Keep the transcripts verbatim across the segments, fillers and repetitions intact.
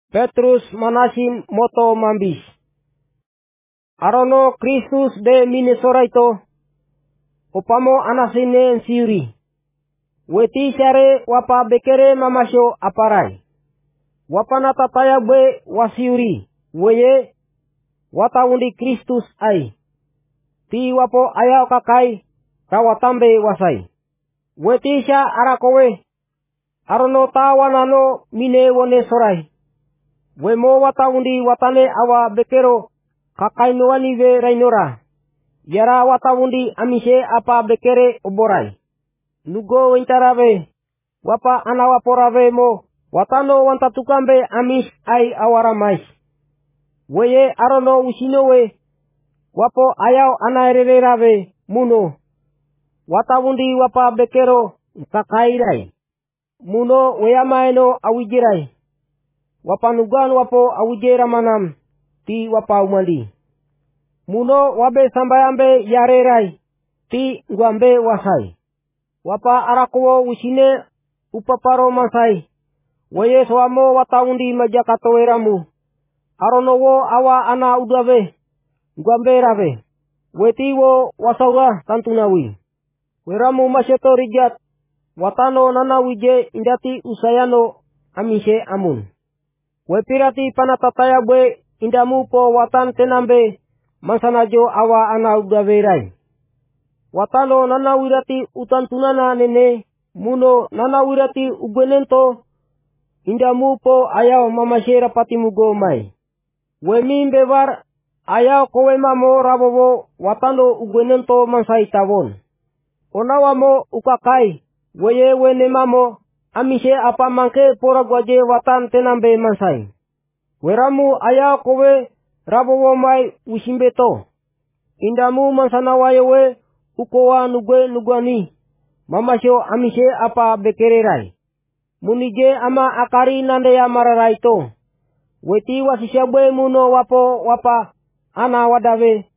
Petrus manasin moto mambis. Arono Kristus de Minnesoraito, opamo anasine siuri. Weti syare wapa bekere mamasyo aparai. Wapa natataya be wasiuri, weye watawundi Kristus ai. Ti wapo ayaw kakai kawatambe wasai. Weti sya arakowe, arono tawanano mine wone sorai. Wemo watawundi watane awa bekero kakainuani ve rainora. Yara watawundi amise apa bekere oborai. Nugo wintarabe, wapa anawaporabe mo, watano wantatukambe amis ai awaramais. Weye arono usinowe, wapo ayaw anaererabe muno. Watawundi wapa bekero kakairai. Muno weyamaeno awijirai. Wapanugan wapo awijera manam, ti wapa umandi. Muno wabe sambayambe yarerai, ti nguambe wasai. Wapa arakowo usine upaparo masai. Weye soamo watawundi majakatoweramu. Aronowo awa ana udabe, nguambe rabe. Wetiwo wasaura tantunawi. Weramu masyeto rijat, watano nanawije indati usayano amise amun. Wepirati panatataya bwe indamu po watan tenambe mansanajo awa ana udaberai. Watano nanawirati utantunana nene muno nanawirati ugwenento indamu po ayaw mamashera patimugo mai. Wemimbe war ayaw kowemamo rabobo watano ugwenento mansai tawon. Onawamo ukakai weye wenemamo amise apa mangke pora gwaje watan tenambe mansai. Weramu ayaw kowe rabobo mai usimbeto. Indamu mansana wayewe ukowa nugwe nugwani. Mamasyo amise apa bekererai. Munije ama akari nande ya mararaito. Weti wasishabwe muno wapo wapa ana wadawe.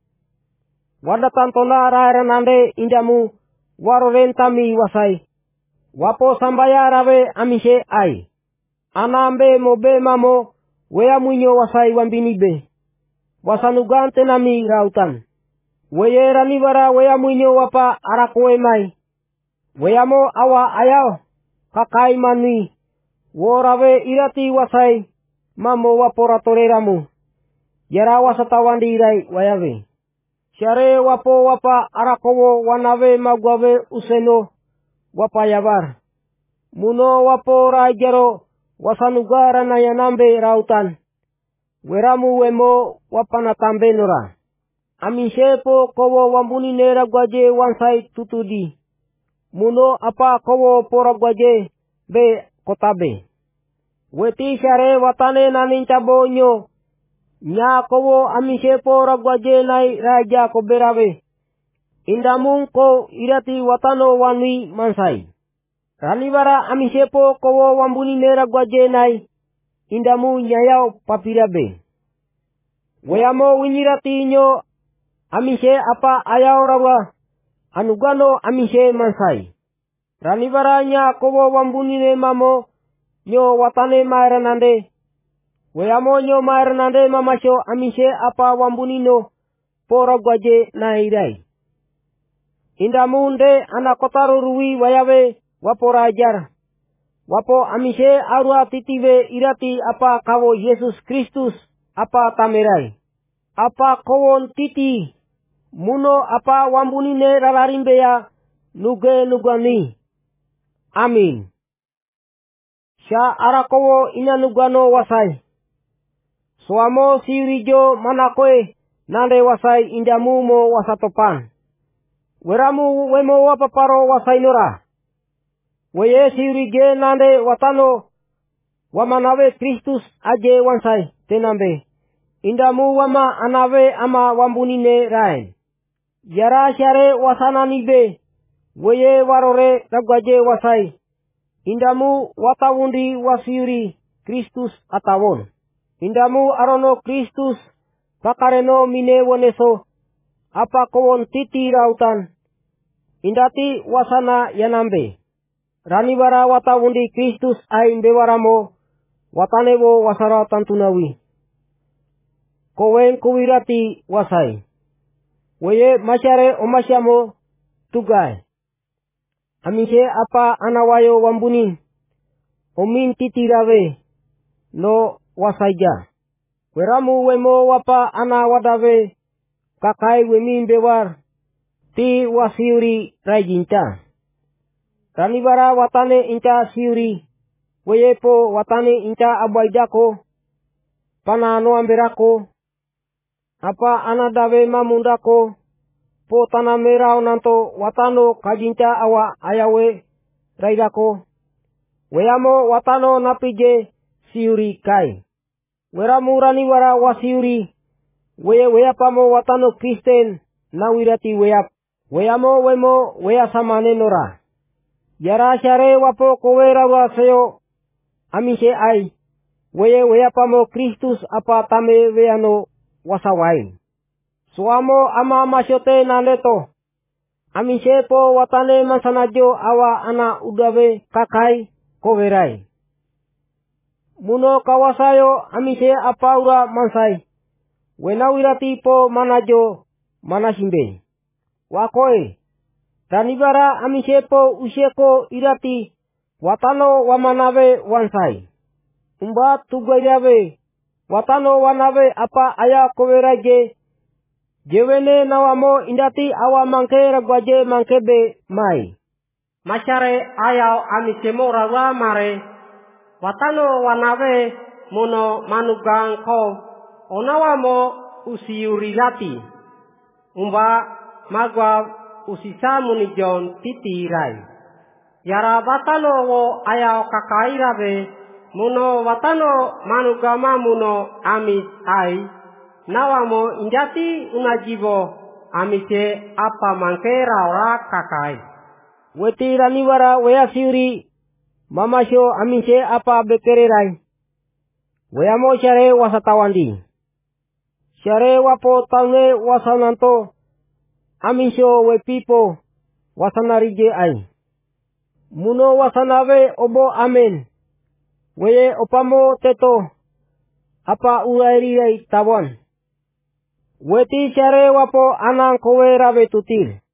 Wadatantona raira nande indamu warorentami wasai. Wapo sambaya rawe amise ai. Anambe mobe mamo wea munyo wasai wambinibe. Wasanugante nami rautan. Weye ranibara wea munyo wapa arakowe mai. Weamo awa ayaw kakai manui. Worawe irati wasai mamo waporatoreramu. Yara wasatawandi irai wayawe. Syare wapo wapa arakowo wanawe magwawe useno wapa yabar. Muno wapo raijaro wasanugara na yanambe rautan. Weramu wemo wapanatambe nora. Amishepo kowo wambuni nera gwaje wansai tutudi. Muno apa kowo pora gwaje be kotabe. Weti syare watane naninchabo nyo. Nya kowo amishepo ragwaje nai raja koberawe. Indamun ko irati watano wanui mansai. Ranibara amishepo kowo wambuni nera gwaje nai. Indamu nyayao papirabe. Weyamo winyirati nyo amise apa ayaw rawa. Anugano amise mansai. Ranibara nya kowo wambuni ne mamo nyo watane maeranande. Weyamo nyo maeranande mamasyo amise apa wambunino poro gwaje nairai. Indamunde anakotaru ruwi wayawe wapo rajar. Wapo amise arua titiwe irati apa kawo Yesus Kristus apa tamerai. Apa kowon titi muno apa wambunine rararimbeya nuge nugani. Amin. Sya arakowo ina nugano wasai. Suamo siurijo manakoe nande wasai indamu mo wasatopan. Weramu wemo wapaparo wasai nora. Weye siurije nande watano wamanawe Kristus aje wansai tenambe. Indamu wama anawe ama wambunine raen. Yara syare wasananibe. Weye warore ragwaje wasai. Indamu watawundi wasiuri Kristus atawon. Indamu arono Kristus pakareno mine woneso apa kowon titi rautan. Indati wasana yanambe. Ranibara watawundi Kristus ai bewaramo watane wo wasara tantunawi. Kowen kuwirati wasai. Weye masyare omasyamo tugai. Amise apa anawayo wambuni. Omin titirawe no wasaija. Weramu wemo wapa ana wadawe kakai wemin bewar ti wasiuri rajinta. Ranibara watane inca siuri weyepo watane inca abaidako panano amberako apa ana dawe mamundako po tanah merau nanto watano kajinca awa ayawe raidako weyamo watano napije siuri kai. Weramu raniwara wasiuri weye weyapamo watano Kristen nawirati weyap weyamo wemo weyasamane nora. Yara syare wapo kowe rawa seyo amise ai weye weyapamo Kristus apa tame weyano wasawain. Suamo ama masyote naleto amise po watane masanajo awa ana udawe kakai kowerai. Muno kawasayo amise apaura mansai. Wenawirati po manajo manasimbe. Wakoe. Ranibara amise po usieko irati watano wamanawe wansai. Umba tugairawe watano wanawe apa aya koweraje. Jewene nawamo indati awa mangke ragwaje mangkebe mai. Masyare ayau amise morawa mare. Watano wanawe mono manugang ko onawamo usiurilati umba magwa usisa munijon titirai yara watano wo ayao kakairabe mono watano manugama muno amis ai nawamo injati unajibo amise apa mangkera ora kakai. Weti raniwara weyasiuri mamasyo amise apa bekererai. Weyamo syare wasatawandi. Syare wapo taune wasananto amisyo wepipo wasanarije ai. Muno wasanawe obo amen. Weye opamo teto apa urairirai tawan. Weti syare wapo anang kowe rawe tutil.